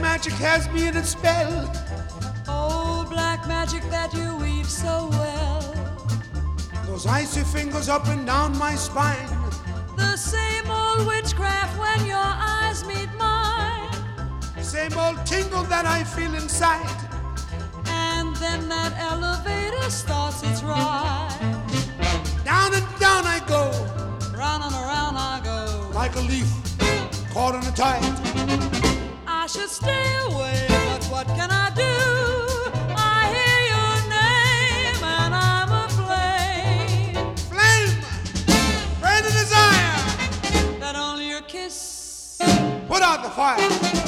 magic has me in its spell. Oh, black magic that you weave so well. Those icy fingers up and down my spine. The same old witchcraft when your eyes meet mine. Same old tingle that I feel inside. And then that elevator starts its ride. Down and down I go, Round and around I go, like a leaf caught in a tide. I should stay away, but what can I do? I hear your name and I'm aflame. Flame, burning desire, That only your kiss put out the fire.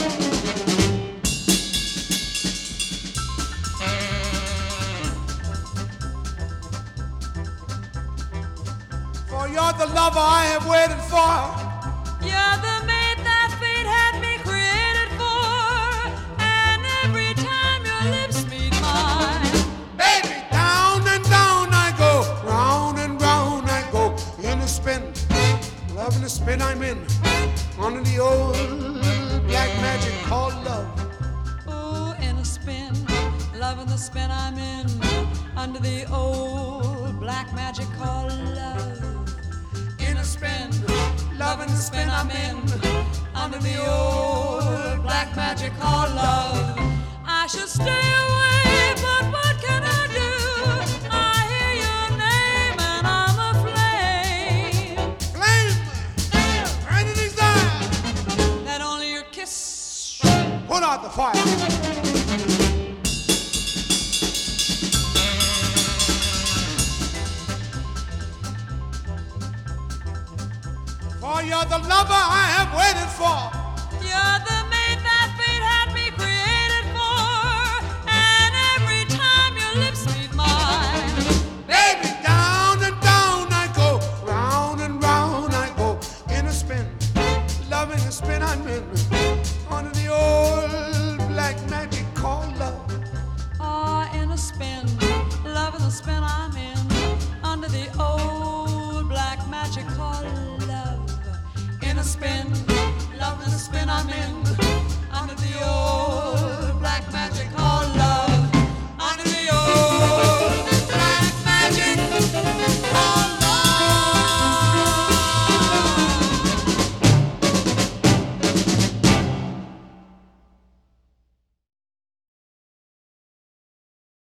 For you're the lover I have waited for. You're the mate that fate had me created for. And every time your lips meet mine, Baby, down and down I go, round and round I go, in a spin, loving the spin I'm in, under the old black magic called love. oh, in a spin, loving the spin I'm in, under the old black magic called love. In a spin, Loving the spin I'm in, under the old black magic called love. I should stay away, but what can I do? I hear your name and I'm aflame. flame, burning desire, That only your kiss put out the fire. For you're the lover I have waited for. You're the mate that fate had me created for. And every time your lips meet mine, Baby, down and down I go, round and round I go, in a spin, loving the spin I'm in, under the old black magic called love. in a spin, loving the spin